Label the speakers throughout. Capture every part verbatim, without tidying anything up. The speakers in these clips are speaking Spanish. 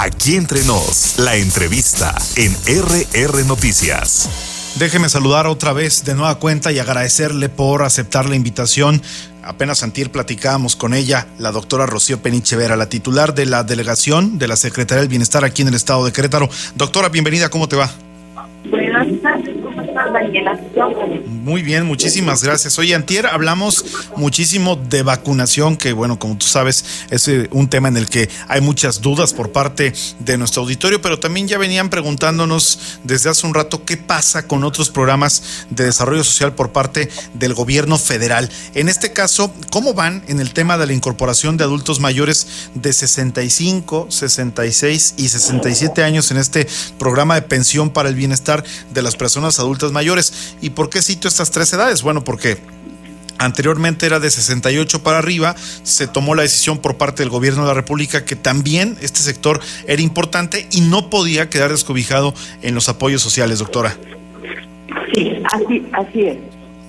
Speaker 1: Aquí Entre Nos, la entrevista en R R Noticias.
Speaker 2: Déjeme saludar otra vez de nueva cuenta y agradecerle por aceptar la invitación. Apenas antier platicábamos con ella, la doctora Rocío Peniche Vera, la titular de la delegación de la Secretaría del Bienestar aquí en el estado de Querétaro. Doctora, bienvenida, ¿cómo te va?
Speaker 3: Buenas tardes, ¿cómo estás, Daniela?
Speaker 2: Muy bien, muchísimas gracias. Oye, antier hablamos muchísimo de vacunación, que bueno, como tú sabes, es un tema en el que hay muchas dudas por parte de nuestro auditorio, pero también ya venían preguntándonos desde hace un rato qué pasa con otros programas de desarrollo social por parte del gobierno federal. En este caso, ¿cómo van en el tema de la incorporación de adultos mayores de sesenta y cinco, sesenta y seis y sesenta y siete años en este programa de pensión para el bienestar de las personas adultas mayores? ¿Y por qué cito estas tres edades? Bueno, porque anteriormente era de sesenta y ocho para arriba, se tomó la decisión por parte del gobierno de la República que también este sector era importante y no podía quedar descobijado en los apoyos sociales, doctora.
Speaker 3: Sí, así, así es.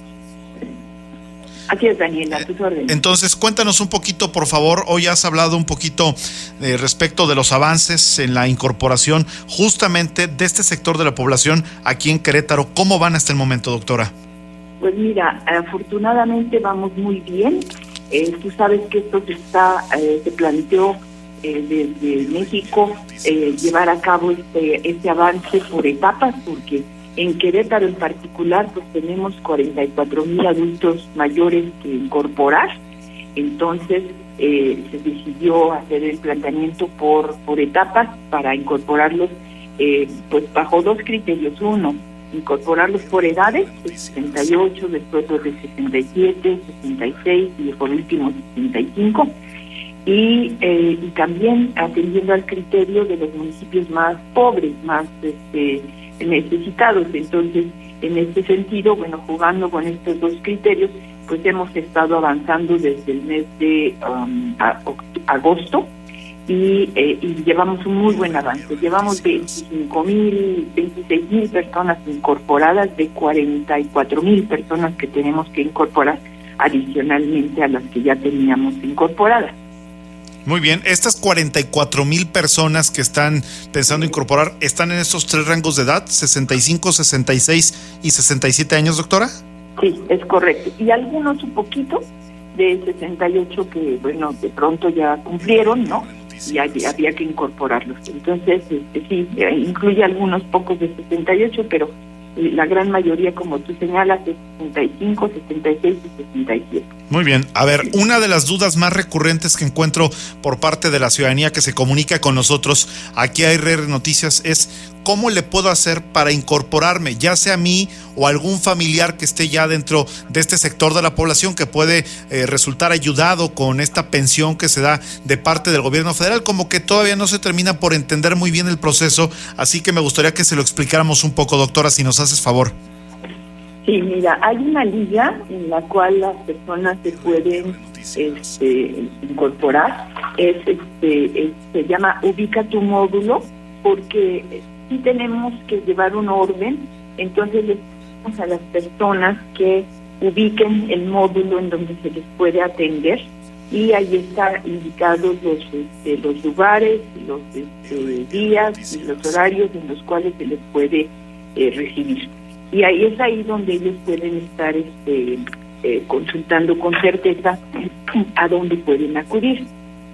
Speaker 3: Así es, Daniela, a tus órdenes.
Speaker 2: Entonces, cuéntanos un poquito, por favor. Hoy has hablado un poquito eh, respecto de los avances en la incorporación justamente de este sector de la población aquí en Querétaro. ¿Cómo van hasta el momento, doctora?
Speaker 3: Pues mira, afortunadamente vamos muy bien. Eh, tú sabes que esto se está, eh, se planteó eh, desde México eh, llevar a cabo este, este avance por etapas, porque en Querétaro en particular pues tenemos cuarenta y cuatro mil adultos mayores que incorporar. Entonces eh, se decidió hacer el planteamiento por, por etapas para incorporarlos eh, pues bajo dos criterios. Uno, incorporarlos por edades, sesenta y ocho, después los de sesenta y siete, sesenta y seis y por último sesenta y cinco. Y, eh, y también atendiendo al criterio de los municipios más pobres, más este, necesitados. Entonces, en este sentido, bueno, jugando con estos dos criterios, pues hemos estado avanzando desde el mes de um, a, agosto y, eh, y llevamos un muy buen avance. Llevamos veinticinco mil, veintiséis mil personas incorporadas de cuarenta y cuatro mil personas que tenemos que incorporar adicionalmente a las que ya teníamos incorporadas.
Speaker 2: Muy bien, estas cuarenta y cuatro mil personas que están pensando incorporar, ¿están en estos tres rangos de edad, sesenta y cinco, sesenta y seis y sesenta y siete años, doctora?
Speaker 3: Sí, es correcto. Y algunos un poquito de sesenta y ocho que, bueno, de pronto ya cumplieron, ¿no? Y había, había que incorporarlos. Entonces, este, sí, incluye algunos pocos de sesenta y ocho, pero la gran mayoría, como tú señalas, es sesenta y cinco, sesenta y seis y sesenta y siete.
Speaker 2: Muy bien. A ver, una de las dudas más recurrentes que encuentro por parte de la ciudadanía que se comunica con nosotros aquí a R R Noticias es ¿cómo le puedo hacer para incorporarme, ya sea a mí o algún familiar que esté ya dentro de este sector de la población que puede eh, resultar ayudado con esta pensión que se da de parte del gobierno federal? Como que todavía no se termina por entender muy bien el proceso, así que me gustaría que se lo explicáramos un poco, doctora, si nos haces favor.
Speaker 3: Sí, mira, hay una liga en la cual las personas se pueden este, incorporar. Es, este, es, se llama Ubica tu módulo, porque sí tenemos que llevar un orden. Entonces les pedimos a las personas que ubiquen el módulo en donde se les puede atender y ahí están indicados los, este, los lugares, los este, días y los horarios en los cuales se les puede eh, recibir. Y ahí es ahí donde ellos pueden estar este, eh, consultando con certeza a dónde pueden acudir.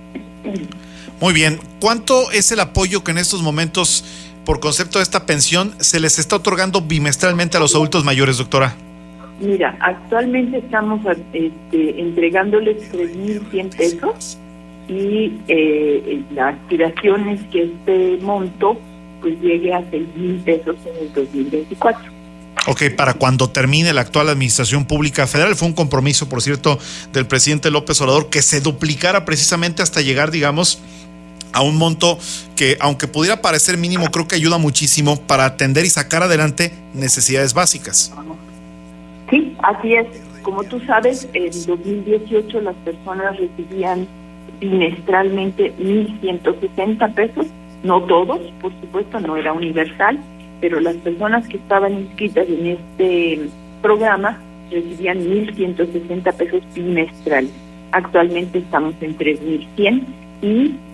Speaker 2: Muy bien. ¿Cuánto es el apoyo que en estos momentos, por concepto de esta pensión, se les está otorgando bimestralmente a los adultos mayores, doctora?
Speaker 3: Mira, actualmente estamos este, entregándoles tres mil cien pesos y eh, la aspiración es que este monto pues llegue a seis mil pesos en el dos mil veinticuatro.
Speaker 2: Ok, para cuando termine la actual administración pública federal. Fue un compromiso, por cierto, del presidente López Obrador que se duplicara precisamente hasta llegar, digamos, a un monto que, aunque pudiera parecer mínimo, creo que ayuda muchísimo para atender y sacar adelante necesidades básicas.
Speaker 3: Sí, así es. Como tú sabes, en dos mil dieciocho las personas recibían bimestralmente mil ciento sesenta pesos, no todos, por supuesto, no era universal, pero las personas que estaban inscritas en este programa recibían mil ciento sesenta pesos bimestrales. Actualmente estamos en tres mil cien y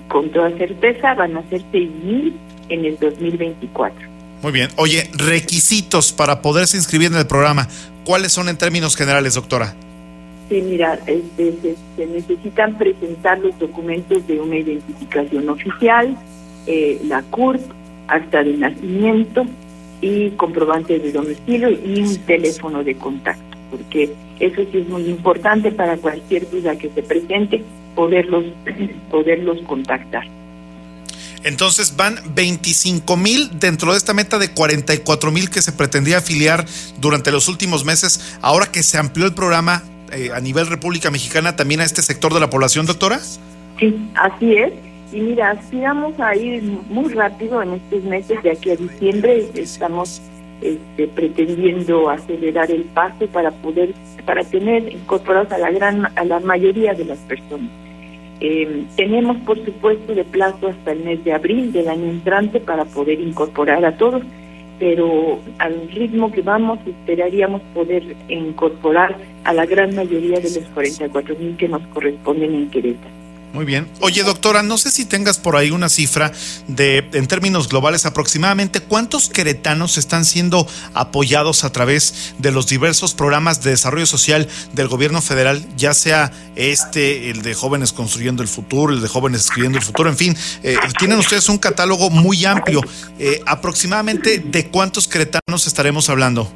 Speaker 3: con toda certeza van a ser seis mil en el dos mil veinticuatro.
Speaker 2: Muy bien. Oye, requisitos para poderse inscribir en el programa, ¿cuáles son en términos generales, doctora?
Speaker 3: Sí, mira, este, se, se necesitan presentar los documentos de una identificación oficial, eh, la C U R P, acta de nacimiento y comprobante de domicilio y un teléfono de contacto, porque eso sí es muy importante para cualquier duda que se presente, poderlos, poderlos contactar.
Speaker 2: Entonces van veinticinco mil dentro de esta meta de cuarenta y cuatro mil que se pretendía afiliar durante los últimos meses, ahora que se amplió el programa eh, a nivel República Mexicana también a este sector de la población, doctora.
Speaker 3: Sí, así es. Y mira, aspiramos a ir muy rápido en estos meses, de aquí a diciembre estamos este, pretendiendo acelerar el paso para poder, para tener incorporados a la gran, a la mayoría de las personas. Eh, tenemos, por supuesto, de plazo hasta el mes de abril del año entrante para poder incorporar a todos, pero al ritmo que vamos esperaríamos poder incorporar a la gran mayoría de los cuarenta y cuatro mil que nos corresponden en Querétaro.
Speaker 2: Muy bien. Oye, doctora, no sé si tengas por ahí una cifra de, en términos globales, aproximadamente cuántos queretanos están siendo apoyados a través de los diversos programas de desarrollo social del gobierno federal, ya sea este, el de Jóvenes Construyendo el Futuro, el de Jóvenes Escribiendo el Futuro, en fin, eh, tienen ustedes un catálogo muy amplio. Eh, aproximadamente, ¿de cuántos queretanos estaremos hablando?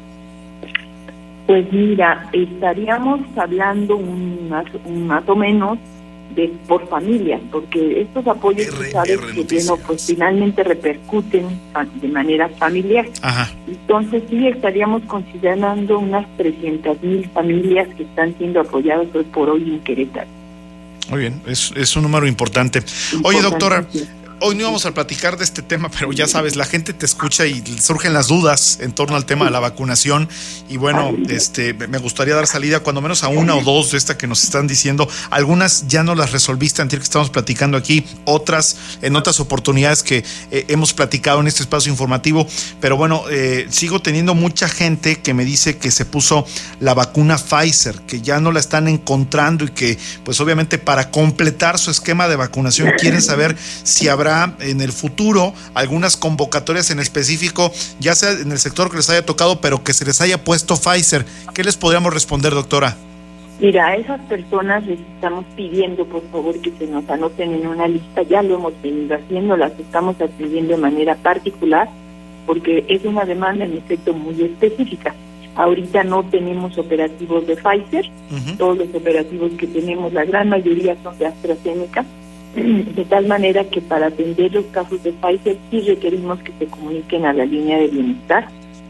Speaker 3: Pues mira, estaríamos hablando un más, un más o menos de por familia, porque estos apoyos, R, sabes, R, que bueno, pues finalmente repercuten de manera familiar.
Speaker 2: Ajá.
Speaker 3: Entonces sí estaríamos considerando unas trescientas mil familias que están siendo apoyadas hoy por hoy en Querétaro.
Speaker 2: Muy bien, es, es un número importante. importante Oye, doctora, sí. Hoy no íbamos a platicar de este tema, pero ya sabes, la gente te escucha y surgen las dudas en torno al tema de la vacunación. Y bueno, este, me gustaría dar salida cuando menos a una o dos de estas que nos están diciendo. Algunas ya no las resolviste antes que estamos platicando aquí, otras en otras oportunidades que eh, hemos platicado en este espacio informativo. Pero bueno, eh, sigo teniendo mucha gente que me dice que se puso la vacuna Pfizer, que ya no la están encontrando y que pues obviamente para completar su esquema de vacunación quieren saber si habrá en el futuro algunas convocatorias en específico, ya sea en el sector que les haya tocado, pero que se les haya puesto Pfizer. ¿Qué les podríamos responder, doctora?
Speaker 3: Mira, a esas personas les estamos pidiendo, por favor, que se nos anoten en una lista. Ya lo hemos venido haciendo, las estamos atendiendo de manera particular, porque es una demanda en efecto muy específica. Ahorita no tenemos operativos de Pfizer, uh-huh. Todos los operativos que tenemos, la gran mayoría son de AstraZeneca, de tal manera que para atender los casos de Pfizer sí requerimos que se comuniquen a la línea de bienestar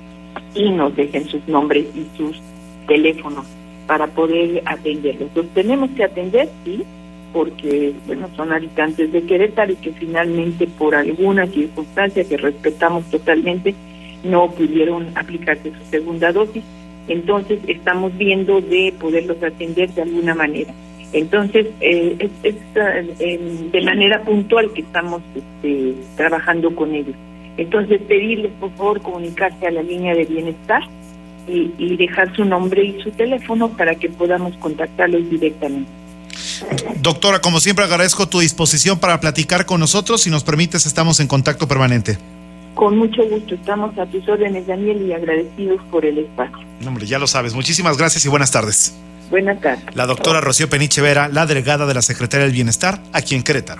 Speaker 3: y nos dejen sus nombres y sus teléfonos para poder atenderlos. Los tenemos que atender, sí, porque bueno, son habitantes de Querétaro y que finalmente por alguna circunstancia que respetamos totalmente no pudieron aplicarse su segunda dosis. Entonces estamos viendo de poderlos atender de alguna manera. Entonces, eh, es, es eh, de manera puntual que estamos este, trabajando con ellos. Entonces, pedirles, por favor, comunicarse a la línea de bienestar y, y dejar su nombre y su teléfono para que podamos contactarlos directamente.
Speaker 2: Doctora, como siempre, agradezco tu disposición para platicar con nosotros. Si nos permites, estamos en contacto permanente.
Speaker 3: Con mucho gusto. Estamos a tus órdenes, Daniel, y agradecidos por el espacio.
Speaker 2: Hombre, ya lo sabes. Muchísimas gracias y buenas tardes.
Speaker 3: Buenas tardes.
Speaker 2: La doctora Rocío Peniche Vera, la delegada de la Secretaría del Bienestar, aquí en Querétaro.